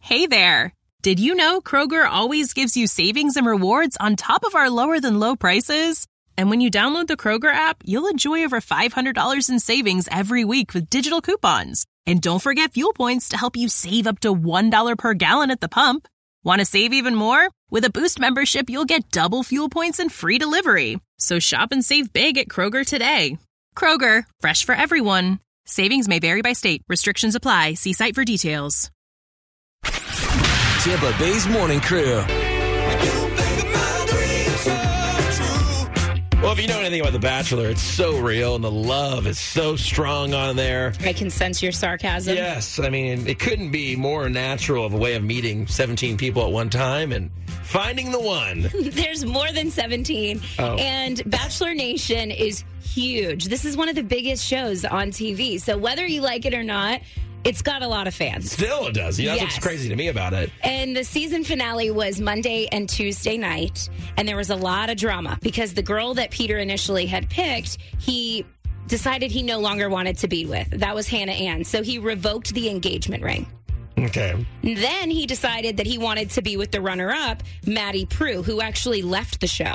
Hey there! Did you know Kroger always gives you savings and rewards on top of our lower-than-low prices? And when you download the Kroger app, you'll enjoy over $500 in savings every week with digital coupons. And don't forget fuel points to help you save up to $1 per gallon at the pump. Want to save even more? With a Boost membership, you'll get double fuel points and free delivery. So shop and save big at Kroger today. Kroger, fresh for everyone. Savings may vary by state. Restrictions apply. See site for details. Tampa Bay's Morning Crew. Well, if you know anything about The Bachelor, it's so real and the love is so strong on there. I can sense your sarcasm. Yes. I mean, it couldn't be more natural of a way of meeting 17 people at one time and finding the one. There's more than 17. Oh. And Bachelor Nation is huge. This is one of the biggest shows on TV. So whether you like it or not, it's got a lot of fans. Still it does. You know, that's what's crazy to me about it. And the season finale was Monday and Tuesday night. And there was a lot of drama because the girl that Peter initially had picked, he decided he no longer wanted to be with. That was Hannah Ann. So he revoked the engagement ring. Okay. Then he decided that he wanted to be with the runner-up, Maddie Prue, who actually left the show.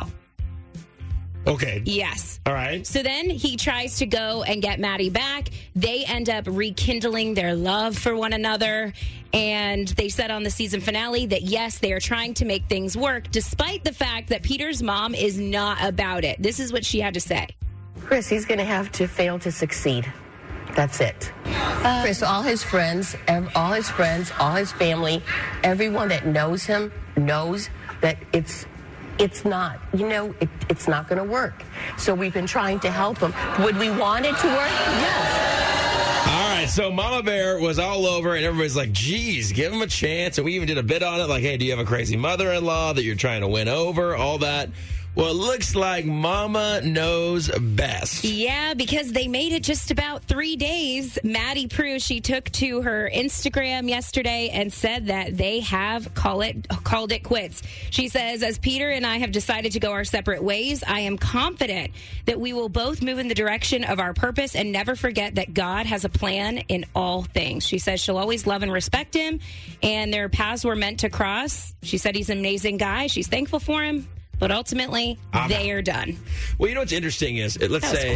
Okay. Yes. All right. So then he tries to go and get Maddie back. They end up rekindling their love for one another. And they said on the season finale that, yes, they are trying to make things work, despite the fact that Peter's mom is not about it. This is what she had to say. Chris, he's going to have to fail to succeed. That's it. Chris, all his friends, all his family, everyone that knows him knows that it's not, it's not going to work. So we've been trying to help him. Would we want it to work? Yes. All right, so Mama Bear was all over, and everybody's like, geez, give him a chance. And we even did a bit on it, like, hey, do you have a crazy mother-in-law that you're trying to win over? All that. Well, it looks like Mama knows best. Yeah, because they made it just about 3 days. Maddie Prue, she took to her Instagram yesterday and said that they have called it quits. She says, as Peter and I have decided to go our separate ways, I am confident that we will both move in the direction of our purpose and never forget that God has a plan in all things. She says she'll always love and respect him, and their paths were meant to cross. She said he's an amazing guy. She's thankful for him. But ultimately, they are done. Well, you know what's interesting is, let's say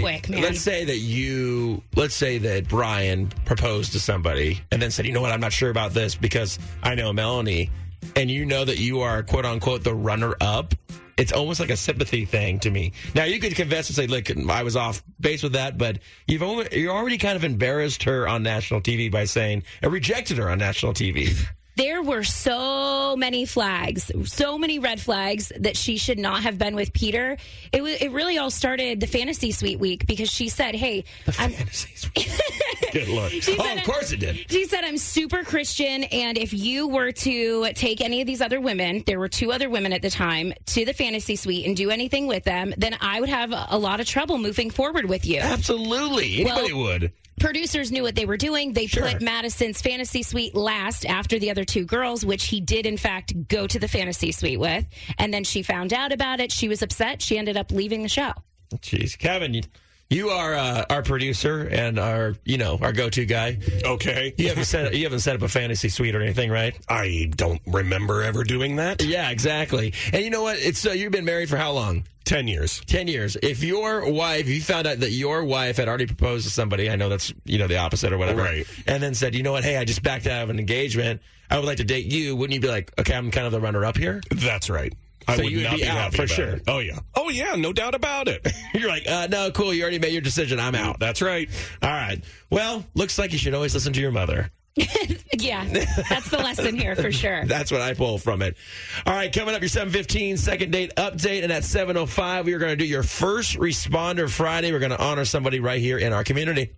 that Brian proposed to somebody and then said, you know what, I'm not sure about this because I know Melanie, and you know that you are, quote unquote, the runner-up. It's almost like a sympathy thing to me. Now, you could confess and say, look, I was off base with that, but you already kind of embarrassed her on national TV by saying, rejected her on national TV. There were so many flags, so many red flags that she should not have been with Peter. It really all started the fantasy suite week because she said, hey, fantasy suite. Good Lord. Of course it did. She said, I'm super Christian, and if you were to take any of these other women, there were 2 other women at the time, to the fantasy suite and do anything with them, then I would have a lot of trouble moving forward with you. Absolutely. Anybody would. Producers knew what they were doing. They put Madison's fantasy suite last after the other 2 girls, which he did, in fact, go to the fantasy suite with. And then she found out about it. She was upset. She ended up leaving the show. Jeez. Kevin, you are our producer and our go-to guy. Okay. You haven't set up a fantasy suite or anything, right? I don't remember ever doing that. Yeah, exactly. And you know what? It's you've been married for how long? 10 years. 10 years. If you found out that your wife had already proposed to somebody, I know that's, the opposite or whatever. Right. And then said, you know what? Hey, I just backed out of an engagement. I would like to date you. Wouldn't you be like, okay, I'm kind of the runner-up here? That's right. So I would you would not be be out happy for about sure. it. Oh, yeah. Oh, yeah. No doubt about it. You're like, no, cool. You already made your decision. I'm out. That's right. All right. Well, looks like you should always listen to your mother. Yeah, that's the lesson here for sure. That's what I pull from it. All right, coming up, your 7:15 second date update, and at 7:05, we are going to do your First Responder Friday. We're going to honor somebody right here in our community.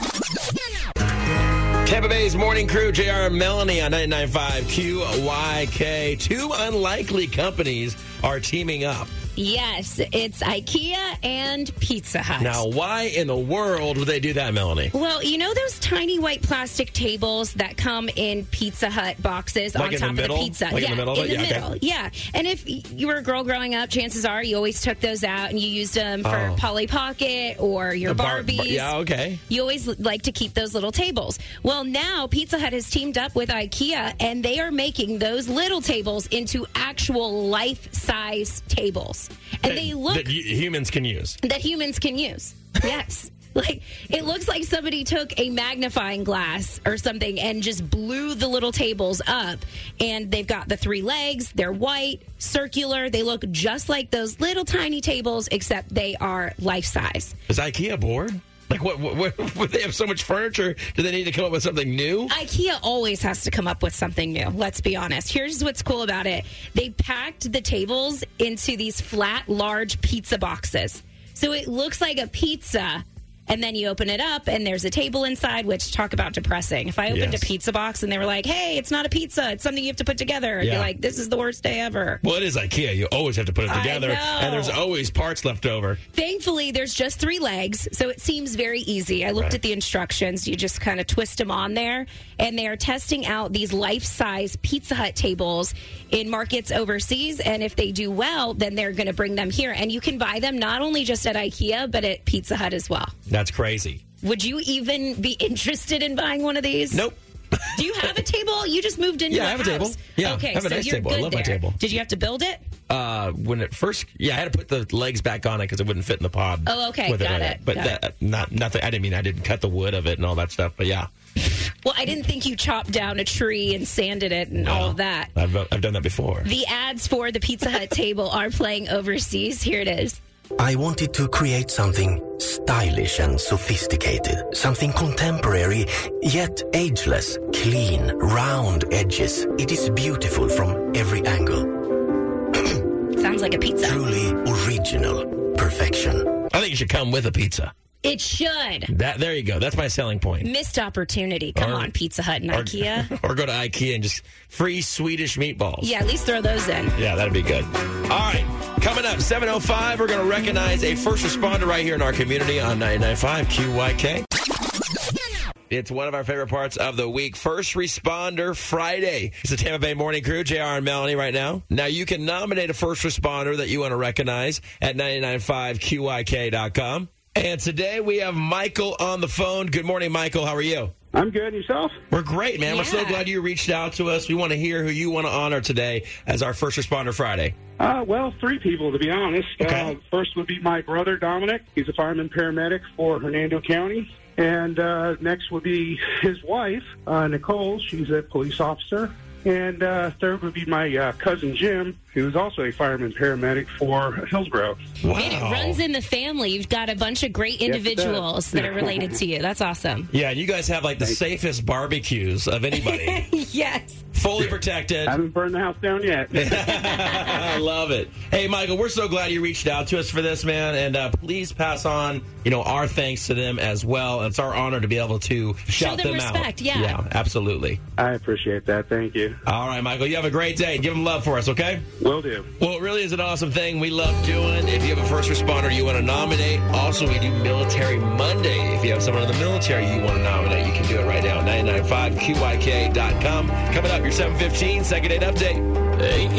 Tampa Bay's Morning Crew, JR and Melanie on 99.5 QYK. 2 unlikely companies are teaming up. Yes, it's IKEA and Pizza Hut. Now, why in the world would they do that, Melanie? Well, you know those tiny white plastic tables that come in Pizza Hut boxes Like on in top the middle? of the pizza? Like yeah, in the middle of it? in the Yeah, okay. middle. Yeah. And if you were a girl growing up, chances are you always took those out and you used them for Polly Pocket or your Barbies. Yeah, okay. You always like to keep those little tables. Well, now Pizza Hut has teamed up with IKEA, and they are making those little tables into actual life-size tables. And they look that humans can use. that humans can use. Yes. Like, it looks like somebody took a magnifying glass or something and just blew the little tables up. And they've got the 3 legs. They're white, circular. They look just like those little tiny tables, except they are life-size. Is IKEA bored? Like, what they have so much furniture? Do they need to come up with something new? IKEA always has to come up with something new. Let's be honest. Here's what's cool about it. They packed the tables into these flat, large pizza boxes. So it looks like a pizza, and then you open it up, and there's a table inside, which, talk about depressing. If I opened a pizza box and they were like, hey, it's not a pizza, it's something you have to put together, I'd be like, this is the worst day ever. Well, it is IKEA. You always have to put it together, and there's always parts left over. Thankfully, there's just 3 legs, so it seems very easy. I looked at the instructions. You just kind of twist them on there, and they are testing out these life-size Pizza Hut tables in markets overseas, and if they do well, then they're going to bring them here. And you can buy them not only just at IKEA, but at Pizza Hut as well. That's crazy. Would you even be interesed in buying one of these? Nope. Do you have a table? You just moved into Yeah, a I have house. a table. Yeah, okay, I have a so nice you're table. I good love there. my table. Did you have to build it? When it first, I had to put the legs back on it because it wouldn't fit in the pod. Oh, okay, with got on it. But Got it. nothing. I didn't cut the wood of it and all that stuff. But yeah. Well, I didn't think you chopped down a tree and sanded it and all of that. I've done that before. The ads for the Pizza Hut table are playing overseas. Here it is. I wanted to create something stylish and sophisticated, something contemporary, yet ageless, clean, round edges. It is beautiful from every angle. Sounds like a pizza. Truly original perfection. I think it should come with a pizza. It should. There you go. That's my selling point. Missed opportunity. Come on, Pizza Hut and IKEA. Or go to IKEA and just free Swedish meatballs. Yeah, at least throw those in. Yeah, that'd be good. All right. Coming up, 7:05, we're going to recognize a first responder right here in our community on 99.5 QYK. It's one of our favorite parts of the week, First Responder Friday. It's the Tampa Bay Morning Crew, JR and Melanie right now. Now, you can nominate a first responder that you want to recognize at 995QYK.com. And today we have Michael on the phone. Good morning, Michael. How are you? I'm good. Yourself? We're great, man. We're so Yeah. glad you reached out to us. We want to hear who you want to honor today as our First Responder Friday. Well, 3 people, to be honest. Okay. First would be my brother, Dominic. He's a fireman paramedic for Hernando County. And next would be his wife, Nicole. She's a police officer. And third would be my cousin, Jim, who's also a fireman paramedic for Hillsborough. Wow. And it runs in the family. You've got a bunch of great Yes, it individuals does. that are related to you. That's awesome. Yeah, and you guys have like the safest barbecues of anybody. Yes. Fully protected. I haven't burned the house down yet. I love it. Hey, Michael, we're so glad you reached out to us for this, man. And please pass on, our thanks to them as well. It's our honor to be able to shout them them respect, out. yeah. Yeah, absolutely. I appreciate that. Thank you. All right, Michael, you have a great day. Give them love for us, okay? Will do. Well, it really is an awesome thing we love doing. If you have a first responder you want to nominate, also we do Military Monday. If you have someone in the military you want to nominate, you can do it right now at 995QYK.com. Coming up, your 7:15 second date update. Hey.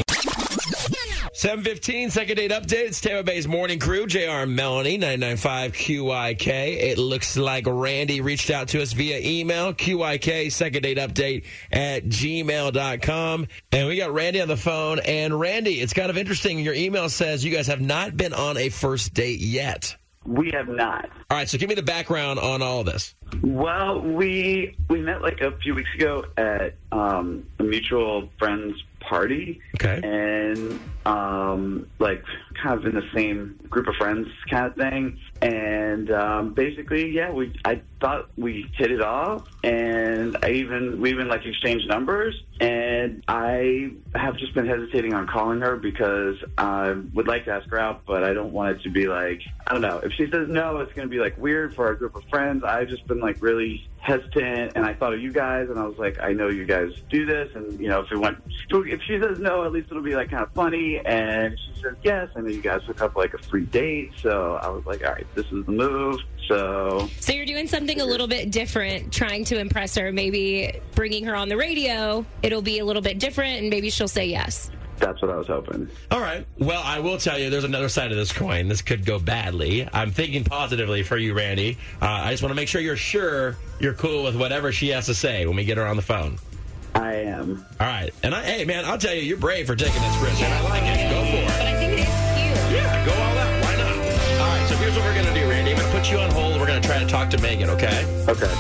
7:15 second date update. It's Tampa Bay's Morning Crew, JR and Melanie, 995 QYK. It looks like Randy reached out to us via email, QYK second date update at gmail.com. And we got Randy on the phone. And Randy, it's kind of interesting. Your email says you guys have not been on a first date yet. We have not. All right, so give me the background on all of this. Well, we met like a few weeks ago at a mutual friend's party. Okay. And like kind of in the same group of friends kind of thing. And basically, yeah, I thought we hit it off, and we even like exchanged numbers. And I have just been hesitating on calling her because I would like to ask her out, but I don't want it to be like, I don't know. If she says no, it's going to be like weird for our group of friends. I've just been been like really hesitant, and I thought of you guys, and I was like, I know you guys do this, and if she says no, at least it'll be like kind of funny. And she says yes. I know you guys hook up like a free date, so I was like, all right, this is the move. So you're doing something a little bit different, trying to impress her, maybe bringing her on the radio. It'll be a little bit different, and maybe she'll say yes. That's what I was hoping. All right. Well, I will tell you, there's another side of this coin. This could go badly. I'm thinking positively for you, Randy. I just want to make sure you're cool with whatever she has to say when we get her on the phone. I am. All right. And hey, man, I'll tell you, you're brave for taking this risk, and I like it. Go for it. But I think it is cute. Yeah, go all out. Why not? All right, so here's what we're going to do, Randy. I'm going to put you on hold. We're going to try to talk to Megan, okay? Okay.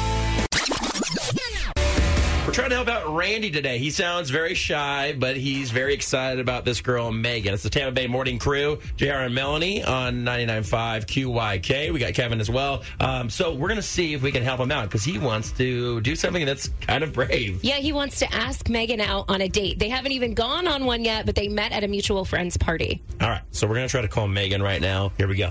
We're trying to help out Randy today. He sounds very shy, but he's very excited about this girl, Megan. It's the Tampa Bay Morning Crew, JR and Melanie on 99.5 QYK. We got Kevin as well. So we're going to see if we can help him out because he wants to do something that's kind of brave. Yeah, he wants to ask Megan out on a date. They haven't even gone on one yet, but they met at a mutual friend's party. All right, so we're going to try to call Megan right now. Here we go.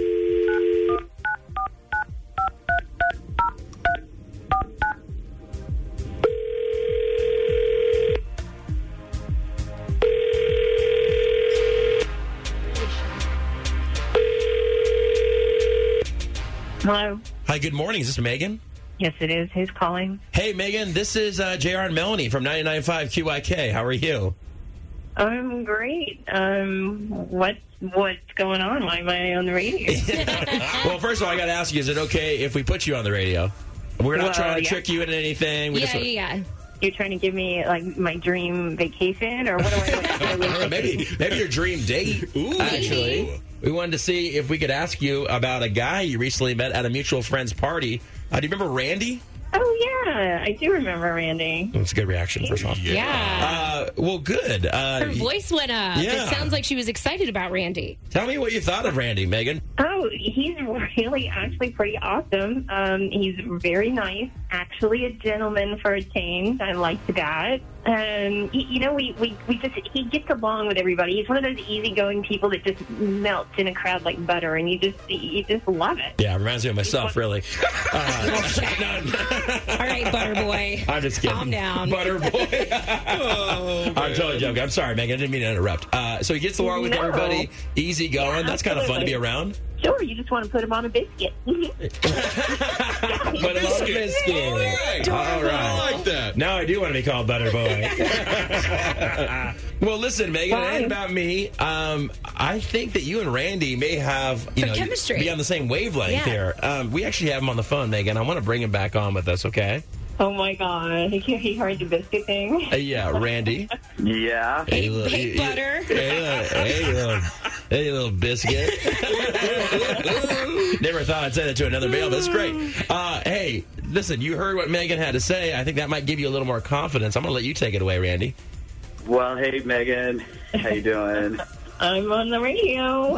Hello. Hi, good morning. Is this Megan? Yes, it is. Who's calling? Hey, Megan, this is JR and Melanie from 99.5 QYK. How are you? I'm great. What's going on? Why am I on the radio? Well, first of all, I got to ask you, is it okay if we put you on the radio? We're not trying to trick you into anything. Yeah. You're trying to give me like my dream vacation, or what do I? maybe your dream date. Ooh. Actually, we wanted to see if we could ask you about a guy you recently met at a mutual friend's party. Do you remember Randy? Oh, yeah. I do remember Randy. That's a good reaction, first off. Yeah. Well, good. Her voice went up. Yeah. It sounds like she was excited about Randy. Tell me what you thought of Randy, Megan. Oh, he's really actually pretty awesome. He's very nice. Actually a gentleman for a change. I like that. He gets along with everybody. He's one of those easygoing people that just melts in a crowd like butter, and you just love it. Yeah, reminds me of myself, really. All right, Butter Boy. I'm just kidding. Calm down. Butter Boy. I'm totally joking. I'm sorry, Megan. I didn't mean to interrupt. So he gets along with everybody, easy going. That's kind of fun to be around. Sure, you just want to put him on a biscuit. Put him on a biscuit. All right. I like that. Now I do want to be called Butter Boy. Well, listen, Megan, it ain't about me. I think that you and Randy may have chemistry. Be on the same wavelength here. We actually have him on the phone, Megan. I want to bring him back on with us, okay? Oh, my God. He heard the biscuit thing? Yeah, Randy. Yeah. Hey, Butter. Hey, little biscuit. Never thought I'd say that to another male, but it's great. Hey, listen, you heard what Megan had to say. I think that might give you a little more confidence. I'm going to let you take it away, Randy. Well, hey, Megan. How you doing? I'm on the radio.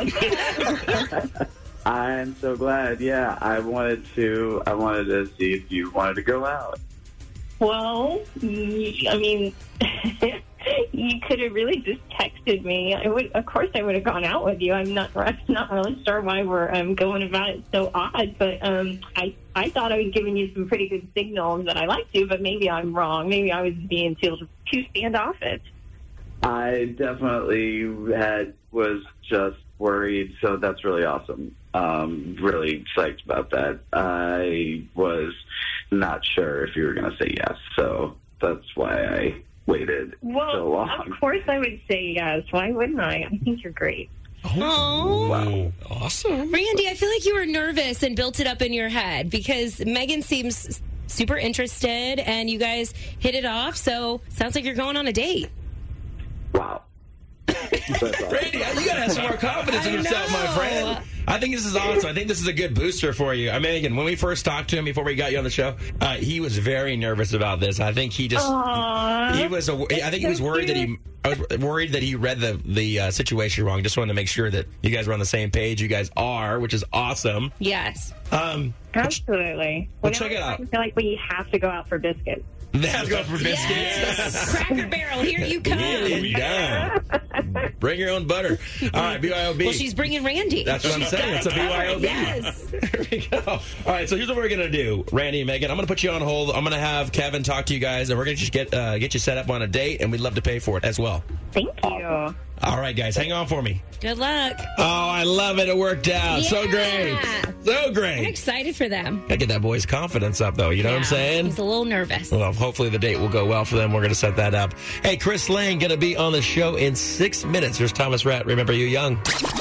I'm so glad. Yeah, I wanted to see if you wanted to go out. Well, I mean, you could have really just texted me. Of course, I would have gone out with you. I'm not really sure why we're going about it so odd, but I thought I was giving you some pretty good signals that I liked you, but maybe I'm wrong. Maybe I was being too standoffish. I definitely was just worried, so that's really awesome. Really psyched about that. I was not sure if you were going to say yes, so that's why I waited so long. Of course I would say yes. Why wouldn't I? I think you're great. Oh, wow. Awesome. Randy, I feel like you were nervous and built it up in your head because Megan seems super interested and you guys hit it off, so sounds like you're going on a date. Wow. Randy, you got to have some more confidence in yourself, my friend. I think this is awesome. I think this is a good booster for you. Megan, when we first talked to him before we got you on the show, he was very nervous about this. I think he just, I think he was worried that he read the situation wrong. Just wanted to make sure that you guys were on the same page. You guys are, which is awesome. Yes. Absolutely. Well, check it out. I feel like we have to go out for biscuits. They have to go for biscuits. Yes. Cracker Barrel, here you come. Yeah. Bring your own butter. All right, BYOB. Well, she's bringing Randy. That's what I'm saying. It's a BYOB. Yes. There we go. All right, so here's what we're going to do. Randy and Megan, I'm going to put you on hold. I'm going to have Kevin talk to you guys, and we're going to just get you set up on a date, and we'd love to pay for it as well. Thank you. All right, guys, hang on for me. Good luck. Oh, I love it. It worked out. Yeah. So great. So I'm great. excited for them. Gotta get that boy's confidence up, though. You know what I'm saying? He's a little nervous. Well, hopefully the date will go well for them. We're going to set that up. Hey, Chris Lane going to be on the show in 6 minutes. There's Thomas Rhett. Remember you young.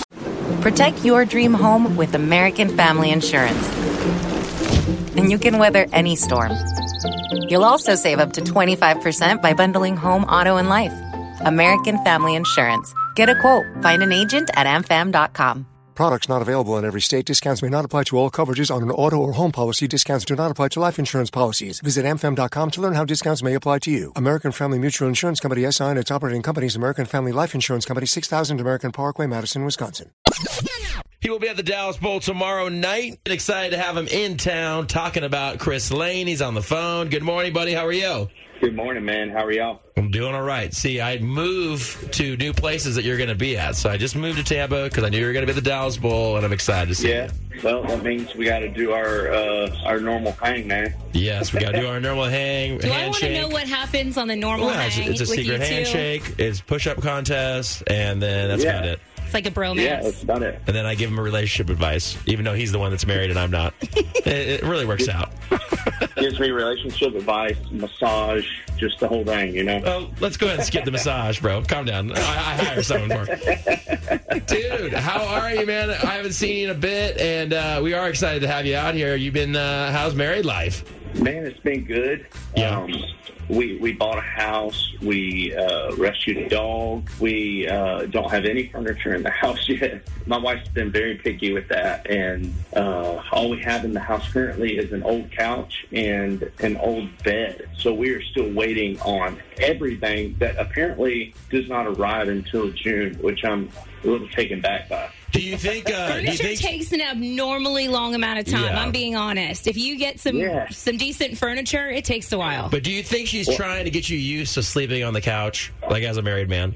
Protect your dream home with American Family Insurance. And you can weather any storm. You'll also save up to 25% by bundling home, auto, and life. American Family Insurance. Get a quote. Find an agent at amfam.com. Products not available in every state. Discounts may not apply to all coverages on an auto or home policy. Discounts do not apply to life insurance policies. Visit amfam.com to learn how discounts may apply to you. American Family Mutual Insurance Company, SI, and its operating companies, American Family Life Insurance Company, 6000 American Parkway, Madison, Wisconsin. He will be at the Dallas Bowl tomorrow night. Excited to have him in town talking about Chris Lane. He's on the phone. Good morning, buddy. How are you? Good morning, man. How are y'all? I'm doing all right. See, I moved to new places that you're going to be at. So I just moved to Tampa because I knew you were going to be at the Dallas Bowl, and I'm excited to see you. Well, that means we got to do our normal hang, man. Yes, we got to do our normal handshake. Do I want to know what happens on the normal hang? It's a secret handshake. It's push-up contest, and then that's about it. It's like a bromance. Yeah, that's about it. And then I give him a relationship advice, even though he's the one that's married and I'm not. It really works out. Gives me relationship advice, massage, just the whole thing, you know? Oh, let's go ahead and skip the massage, bro. Calm down. I hire someone for it. Dude, how are you, man? I haven't seen you in a bit, and we are excited to have you out here. You've been, how's married life? Man, it's been good. Yeah. We bought a house. We rescued a dog. We don't have any furniture in the house yet. My wife's been very picky with that, and all we have in the house currently is an old couch and an old bed. So we are still waiting on everything that apparently does not arrive until June, which I'm a little taken back by. Do you think furniture takes an abnormally long amount of time? Yeah. I'm being honest. If you get some decent furniture, it takes a while. But do you think she's trying to get you used to sleeping on the couch, like as a married man?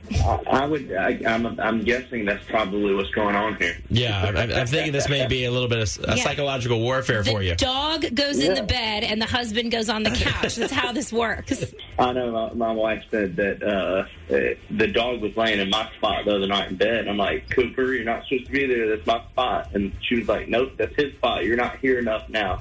I'm guessing that's probably what's going on here. Yeah, I'm thinking this may be a little bit of psychological warfare for you. The dog goes in the bed and the husband goes on the couch. That's how this works. I know my wife said that the dog was laying in my spot the other night in bed. And I'm like, Cooper, you're not supposed to be there. That's my spot. And she was like, nope, that's his spot. You're not here enough now.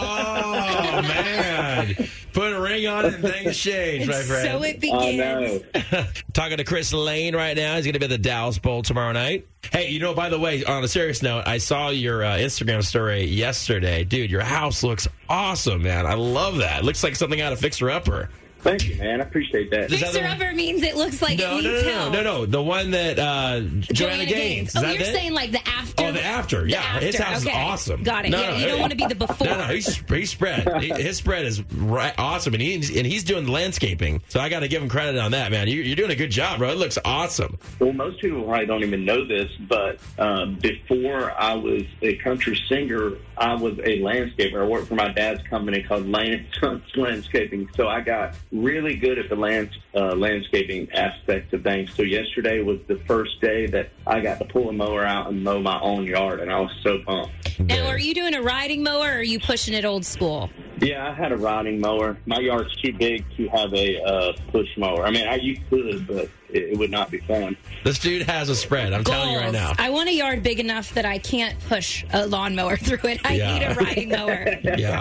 Oh, man. Put a ring on it and things change, my friend. So it begins. I know. Talking to Chris Lane right now. He's going to be at the Dallas Bowl tomorrow night. Hey, you know, by the way, on a serious note, I saw your Instagram story yesterday. Dude, your house looks awesome, man. I love that. It looks like something out of Fixer Upper. Thank you, man. I appreciate that. Fixer Upper means it looks like it needs help. No. The one that Joanna Gaines. Oh, you're saying like the after? Oh, the after. Yeah, his house is awesome. Got it. You don't want to be the before. No, he's spread. His spread is awesome, and he's doing landscaping. So I got to give him credit on that, man. You're doing a good job, bro. It looks awesome. Well, most people probably don't even know this, but before I was a country singer, I was a landscaper. I worked for my dad's company called Lane Sons Landscaping, so I got really good at the landscaping aspect of things. So yesterday was the first day that I got to pull a mower out and mow my own yard, and I was so pumped. Now, are you doing a riding mower, or are you pushing it old school? Yeah, I had a riding mower. My yard's too big to have a push mower. I mean, you could, but it would not be fun. This dude has a spread. I'm telling you right now. I want a yard big enough that I can't push a lawnmower through it. I need a riding mower. Yeah.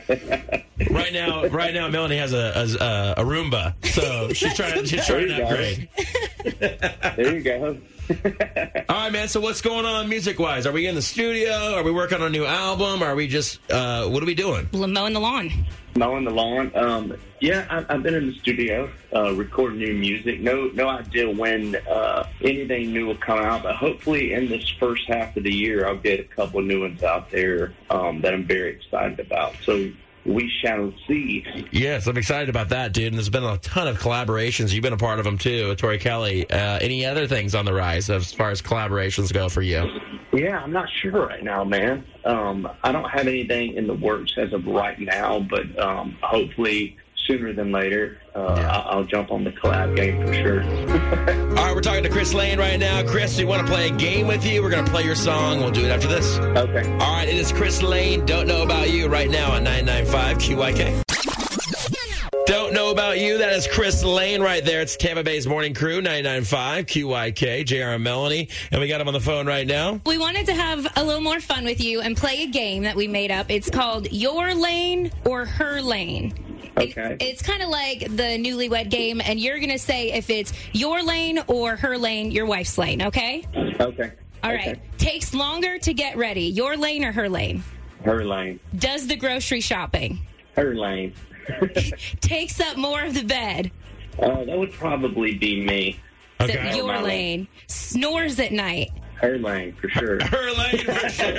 Right now, Melanie has a Roomba, so she's trying to upgrade. There you go. All right, man. So what's going on music-wise? Are we in the studio? Are we working on a new album? Are we just what are we doing? Mowing the lawn. Mowing the lawn. Yeah, I've been in the studio recording new music. No idea when anything new will come out, but hopefully in this first half of the year, I'll get a couple of new ones out there that I'm very excited about. So we shall see. Yes, I'm excited about that, dude. And there's been a ton of collaborations. You've been a part of them, too, with Tori Kelly. Any other things on the rise as far as collaborations go for you? Yeah, I'm not sure right now, man. I don't have anything in the works as of right now, but hopefully sooner than later, I'll jump on the collab game for sure. All right, we're talking to Chris Lane right now. Chris, we want to play a game with you. We're going to play your song. We'll do it after this. Okay. All right, it is Chris Lane. Don't Know About You right now on 99.5 QYK. Don't Know About You. That is Chris Lane right there. It's Tampa Bay's Morning Crew, 99.5 QYK, JR and Melanie. And we got him on the phone right now. We wanted to have a little more fun with you and play a game that we made up. It's called Your Lane or Her Lane. Okay. It's kind of like the newlywed game, and you're going to say if it's your lane or her lane, your wife's lane, okay? Okay. All right. Takes longer to get ready. Your lane or her lane? Her lane. Does the grocery shopping? Her lane. Takes up more of the bed. That would probably be me. Okay. Your lane. Snores at night. Her lane, for sure. Her lane, for sure.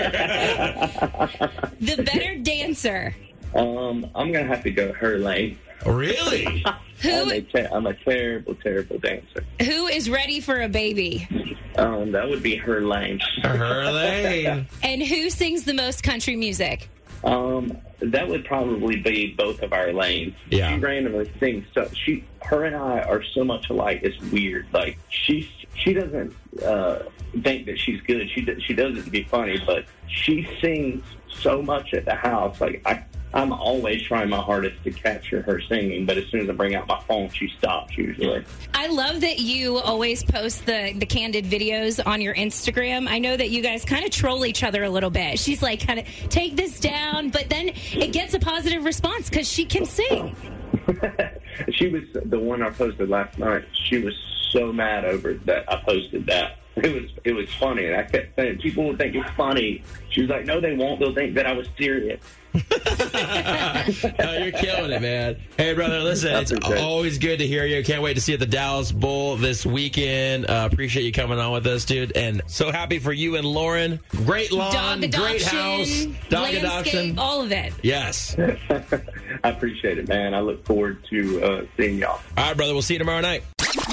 The better dancer. I'm going to have to go her lane. Really? I'm a terrible, terrible dancer. Who is ready for a baby? That would be her lane. Her lane. And who sings the most country music? That would probably be both of our lanes. Yeah. She randomly sings. So her and I are so much alike. It's weird. Like she doesn't think that she's good. She does it to be funny, but she sings so much at the house. Like I'm always trying my hardest to capture her singing, but as soon as I bring out my phone, she stops usually. I love that you always post the candid videos on your Instagram. I know that you guys kind of troll each other a little bit. She's like, kind of, take this down, but then it gets a positive response because she can sing. She was the one I posted last night. She was so mad over that I posted that. It was funny, and I kept saying, people will think it's funny. She was like, no, they won't. They'll think that I was serious. No, you're killing it, man. Hey, brother, listen, it's always good to hear you. Can't wait to see you at the Dallas Bowl this weekend. Appreciate you coming on with us, dude. And so happy for you and Lauren. Great lawn, great house, dog adoption. All of it. Yes. I appreciate it, man. I look forward to seeing y'all. All right, brother. We'll see you tomorrow night.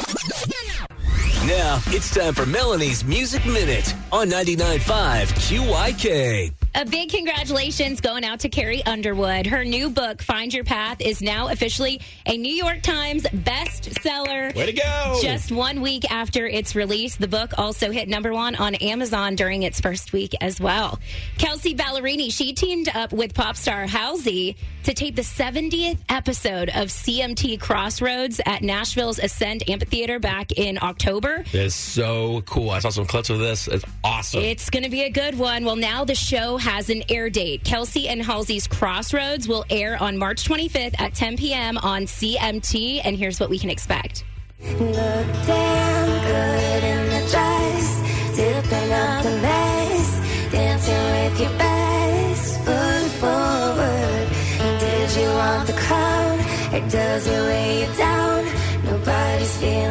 Now, it's time for Melanie's Music Minute on 99.5 QYK. A big congratulations going out to Carrie Underwood. Her new book, Find Your Path, is now officially a New York Times bestseller. Way to go! Just 1 week after its release, the book also hit #1 on Amazon during its first week as well. Kelsey Ballerini, she teamed up with pop star Halsey to tape the 70th episode of CMT Crossroads at Nashville's Ascend Amphitheater back in October. It's so cool. I saw some clips of this. It's awesome. It's going to be a good one. Well, now the show has an air date. Kelsey and Halsey's Crossroads will air on March 25th at 10 p.m. on CMT, and here's what we can expect. Look damn good in the dress, tipping up the mess, dancing with your best foot forward. Did you want the crown, or does it weigh you down? Nobody's feeling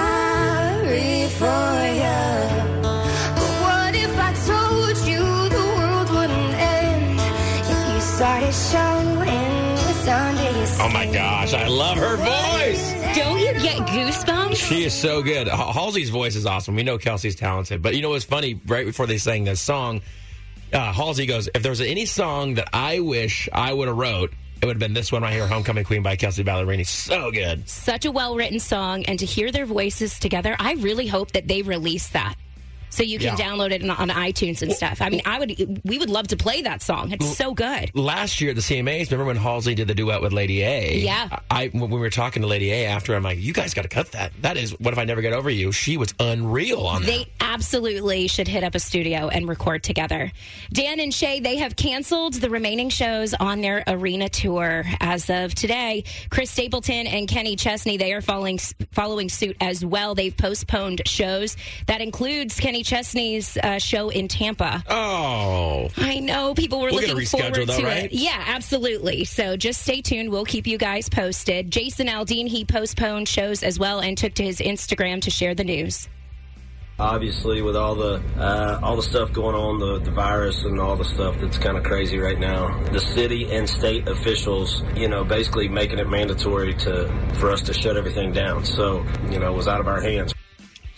sorry for you. But what if I told you the world wouldn't end if you started showing what's under your skin? Oh my gosh, I love her voice. Don't you get goosebumps? She is so good. Halsey's voice is awesome. We know Kelsey's talented. But you know what's funny? Right before they sang this song, Halsey goes, if there was any song that I wish I would have wrote, it would have been this one right here, Homecoming Queen by Kelsey Ballerini. So good. Such a well-written song, and to hear their voices together, I really hope that they release that. So you can download it on iTunes and stuff. I mean, we would love to play that song. It's so good. Last year at the CMAs, remember when Halsey did the duet with Lady A? Yeah. When we were talking to Lady A after, I'm like, you guys got to cut that. That is What If I Never Get Over You. She was unreal on that. They absolutely should hit up a studio and record together. Dan and Shay, they have canceled the remaining shows on their arena tour as of today. Chris Stapleton and Kenny Chesney, they are following suit as well. They've postponed shows. That includes Kenny Chesney's show in Tampa. Oh. I know. People were looking forward to right? it. Yeah, absolutely. So just stay tuned. We'll keep you guys posted. Jason Aldean, he postponed shows as well and took to his Instagram to share the news. Obviously, with all the stuff going on, the virus and all the stuff that's kind of crazy right now, the city and state officials, basically making it mandatory for us to shut everything down. So, it was out of our hands.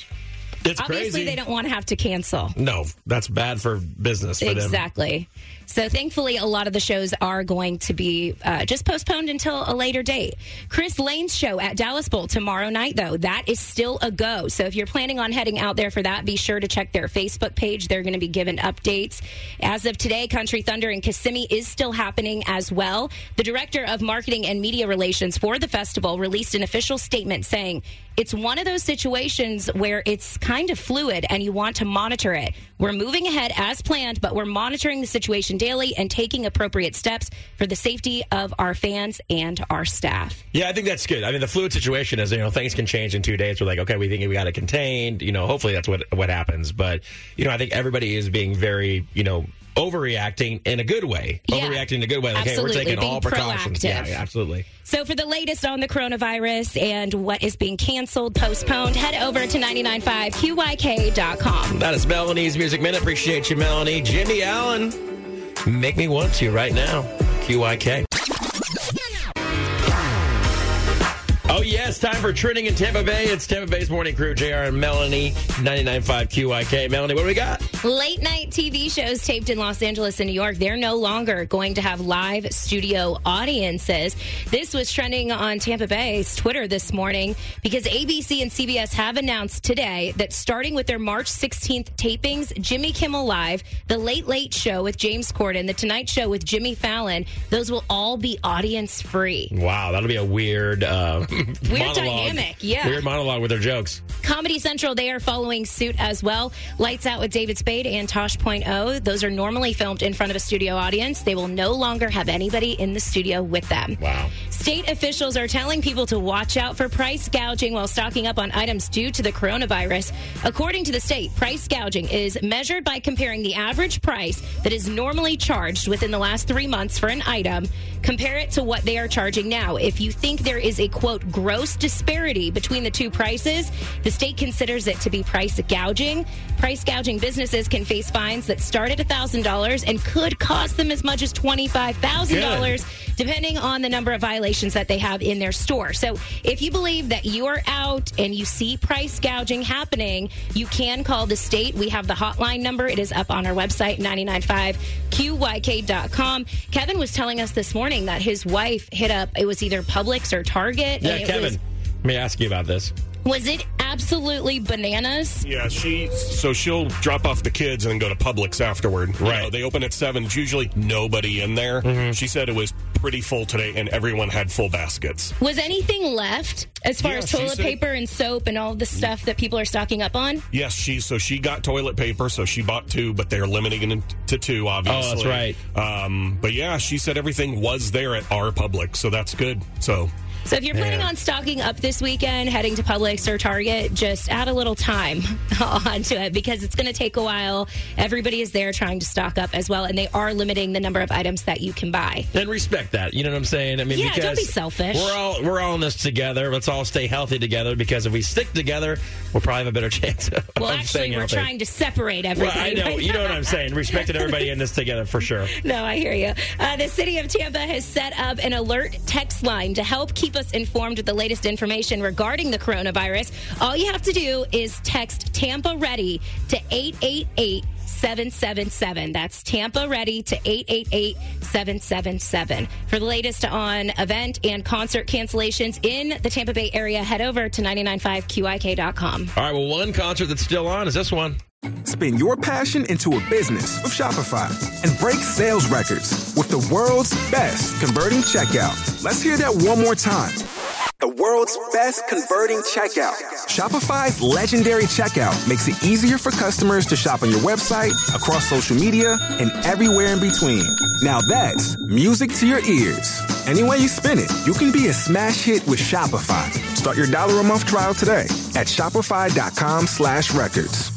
It's Obviously, crazy. They don't want to have to cancel. No, that's bad for business for them. Exactly. So thankfully, a lot of the shows are going to be just postponed until a later date. Chris Lane's show at Dallas Bowl tomorrow night, though, that is still a go. So if you're planning on heading out there for that, be sure to check their Facebook page. They're going to be giving updates. As of today, Country Thunder in Kissimmee is still happening as well. The director of marketing and media relations for the festival released an official statement saying, it's one of those situations where it's kind of fluid and you want to monitor it. We're moving ahead as planned, but we're monitoring the situation daily and taking appropriate steps for the safety of our fans and our staff. Yeah, I think that's good. I mean, the fluid situation is, things can change in 2 days. We're like, okay, we think we got it contained. Hopefully that's what happens. But, I think everybody is being very, overreacting in a good way. Yeah, overreacting in a good way. Like, absolutely. Hey, we're taking Being all precautions. proactive. Yeah, absolutely. So for the latest on the coronavirus and what is being canceled, postponed, head over to 995QYK.com. That is Melanie's Music Minute. Appreciate you, Melanie. Jimmy Allen, Make Me Want To right now. QYK. Oh, yes, time for Trending in Tampa Bay. It's Tampa Bay's Morning Crew, JR and Melanie, 99.5 QYK. Melanie, what do we got? Late night TV shows taped in Los Angeles and New York, they're no longer going to have live studio audiences. This was trending on Tampa Bay's Twitter this morning because ABC and CBS have announced today that starting with their March 16th tapings, Jimmy Kimmel Live, The Late Late Show with James Corden, The Tonight Show with Jimmy Fallon, those will all be audience-free. Wow, that'll be a weird... Weird dynamic, yeah. Weird monologue with their jokes. Comedy Central, they are following suit as well. Lights Out with David Spade and Tosh.0. Those are normally filmed in front of a studio audience. They will no longer have anybody in the studio with them. Wow. State officials are telling people to watch out for price gouging while stocking up on items due to the coronavirus. According to the state, price gouging is measured by comparing the average price that is normally charged within the last 3 months for an item. Compare it to what they are charging now. If you think there is a, quote, gross disparity between the two prices, the state considers it to be price gouging. Price gouging businesses can face fines that start at $1,000 and could cost them as much as $25,000, depending on the number of violations that they have in their store. So if you believe that you are out and you see price gouging happening, you can call the state. We have the hotline number. It is up on our website, 995QYK.com. Kevin was telling us this morning that his wife hit up, it was either Publix or Target. Yeah, Kevin, let me ask you about this. Was it absolutely bananas? Yeah, she'll drop off the kids and then go to Publix afterward. Right. They open at 7. It's usually nobody in there. Mm-hmm. She said it was pretty full today and everyone had full baskets. Was anything left as far as toilet paper and soap and all the stuff that people are stocking up on? Yes, she got toilet paper, so she bought 2, but they're limiting it to 2, obviously. Oh, that's right. But yeah, she said everything was there at our Publix, so that's good. So if you're planning on stocking up this weekend, heading to Publix or Target, just add a little time onto it because it's going to take a while. Everybody is there trying to stock up as well, and they are limiting the number of items that you can buy. And respect that. You know what I'm saying? I mean, yeah, because don't be selfish. We're all in this together. Let's all stay healthy together because if we stick together, we'll probably have a better chance of actually, staying we're healthy. trying to separate everything. Well, I know. You know what I'm saying. Respecting everybody in this together for sure. No, I hear you. The city of Tampa has set up an alert text line to help keep us informed of the latest information regarding the coronavirus. All you have to do is text Tampa Ready to 888-777. That's Tampa Ready to 888-777. For the latest on event and concert cancellations in the Tampa Bay area, head over to 995QYK.com. All right, well, one concert that's still on is this one. Spin your passion into a business with Shopify and break sales records with the world's best converting checkout. Let's hear that one more time. The world's best converting checkout. Shopify's legendary checkout makes it easier for customers to shop on your website, across social media, and everywhere in between. Now that's music to your ears. Any way you spin it, you can be a smash hit with Shopify. Start your $1 a month trial today at shopify.com/records.